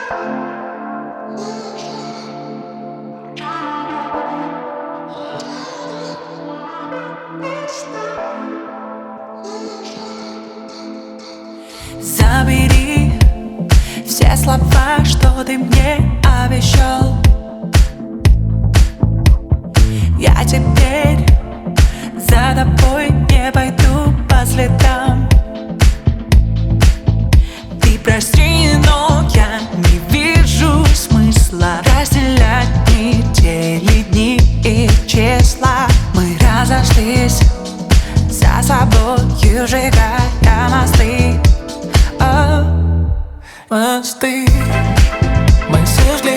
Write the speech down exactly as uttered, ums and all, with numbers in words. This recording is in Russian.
Забери все слова, что ты мне обещал. Я теперь за тобой не пойду по следам. Ты прости, но я не вижу смысла разделять недели, дни и числа. Мы разошлись, за собой сжигая мосты. Мосты. Мы сожгли